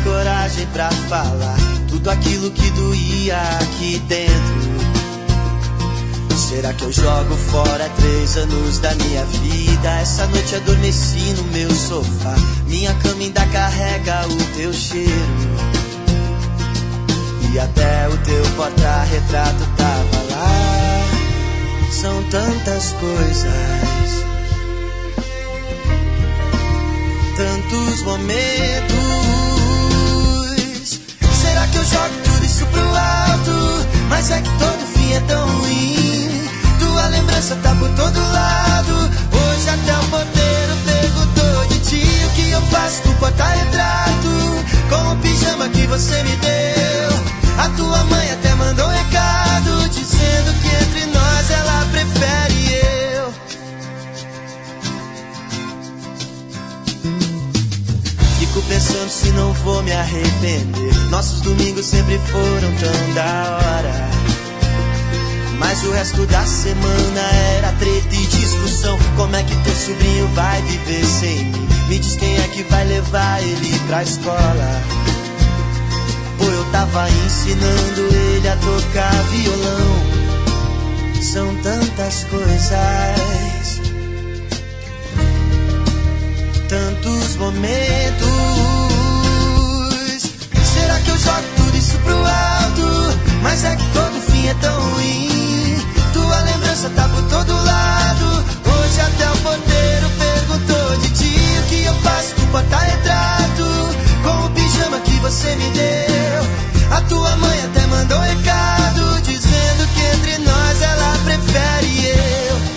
coragem pra falar tudo aquilo que doía aqui dentro. Será que eu jogo fora 3 anos da minha vida? Essa noite adormeci no meu sofá, minha cama ainda carrega o teu cheiro, e até o teu porta-retrato tava lá. São tantas coisas, tantos momentos. Será que eu jogo tudo isso pro alto? Mas é que todo fim é tão ruim. Tua lembrança tá por todo lado. Hoje até o porteiro perguntou de ti. O que eu faço com o porta-retrato, com o pijama que você me deu? A tua mãe até mandou um recado dizendo que entre nós ela prefere eu. Fico pensando se não vou me arrepender. Nossos domingos sempre foram tão da hora, mas o resto da semana era treta e discussão. Como é que teu sobrinho vai viver sem mim? Me diz quem é que vai levar ele pra escola. Pô, eu tava ensinando ele a tocar violão. São tantas coisas, tantos momentos. Será que eu jogo tudo isso pro alto? Mas é que todo fim é tão ruim. Tua lembrança tá por todo lado. Hoje até o porteiro perguntou de ti. O que eu faço com o porta-retrato, com o pijama que você me deu? A tua mãe até mandou um recado dizendo que entre nós ela prefere eu.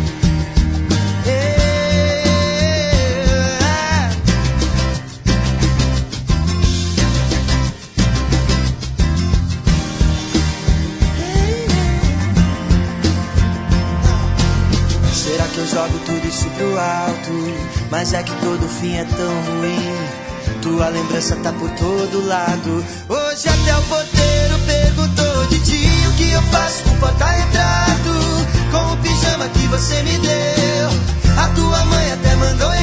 Será que eu jogo tudo isso pro alto? Mas é que todo fim é tão ruim. Tua lembrança tá por todo lado. Hoje até o porteiro perguntou de ti. O que eu faço com o porta-retrato, com o pijama que você me deu? A tua mãe até mandou